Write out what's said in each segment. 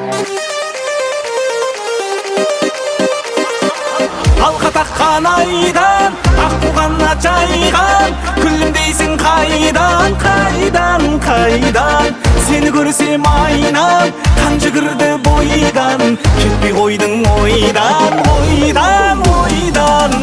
Алқа таққан айдан, ақ туғанна жайған, күлімдейсің қайдан, қайдан, қайдан. Сені көрсем айнам, қан жүгірді бойдан, кетпей қойдың ойдан, ойдан, ойдан.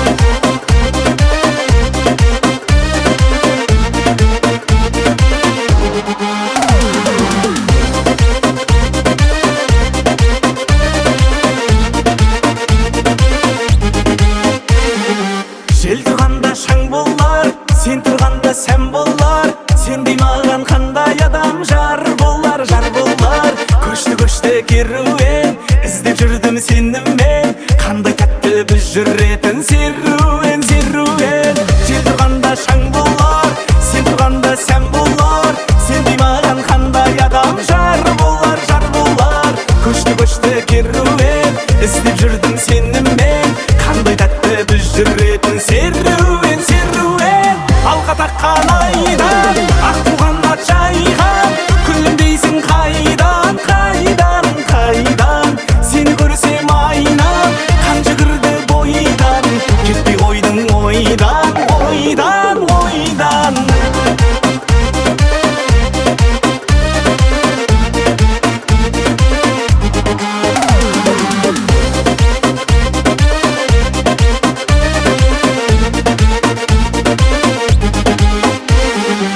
Жел тұрғанда шаң болар, сен тұрғанда сән болар. Сендей маған қандай адам жар болар, жар болар. Көшті керуен, іздеп жүрдім сені мен. Қандай тәтті біз жүретін серуен, серуен. Жел тұрғанда шаң болар, сен тұрғанда сән болар. Сендей маған қандай адам жар болар, жар болар. Көшті керуен, іздеп жүрдім сені мен. Қандай тәтті біз жүретін серуен, серуен. Алқа таққан айдан, ақ туғанна жайған, күлімдейсің қайдан, қайдан, қайдан. Сені көрсем айнам, қан жүгірді бойдан, кетпей қойдың ойдан, ойдан, ойдан.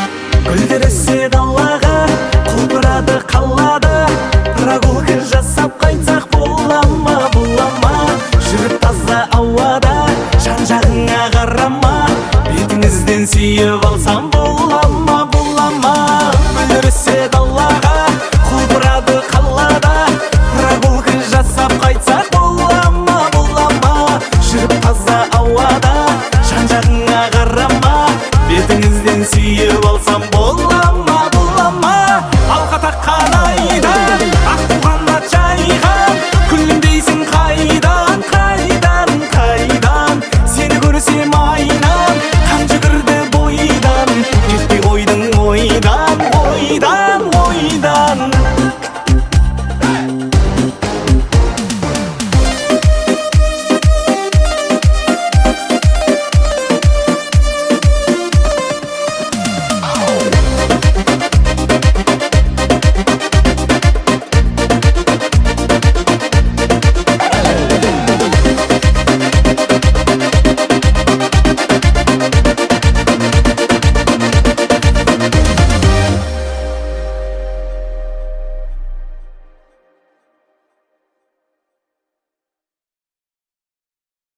Гүлдер өссе далаға, құлпырады қалада, прогулка жасап